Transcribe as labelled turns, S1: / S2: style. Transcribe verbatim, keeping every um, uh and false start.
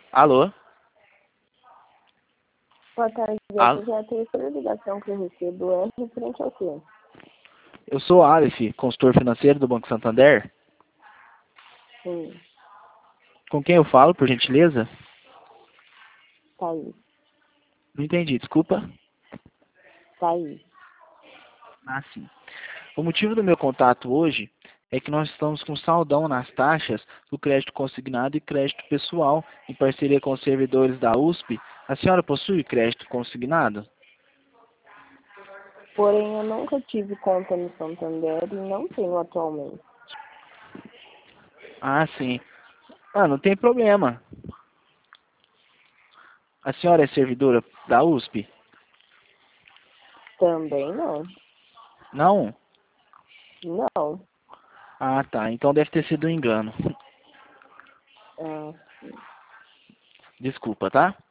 S1: Alô?
S2: Boa tarde,
S1: Alô?
S2: essa já é a terceira ligação que eu recebo, é referente ao quê?
S1: Eu sou o Aleph, consultor financeiro do Banco Santander.
S2: Sim,
S1: Com quem eu falo, por gentileza?
S2: Thaís,
S1: Não entendi, desculpa.
S2: Thaís.
S1: Ah, sim. O motivo do meu contato hoje é que nós estamos com saldão nas taxas do crédito consignado e crédito pessoal, em parceria com os servidores da U S P. A senhora possui crédito consignado?
S2: Porém, eu nunca tive conta no Santander e não tenho atualmente.
S1: Ah, sim. Ah, não tem problema. A senhora é servidora da U S P?
S2: Também não.
S1: Não?
S2: Não.
S1: Ah, tá. Então deve ter sido um engano.
S2: Ah,
S1: Desculpa, tá?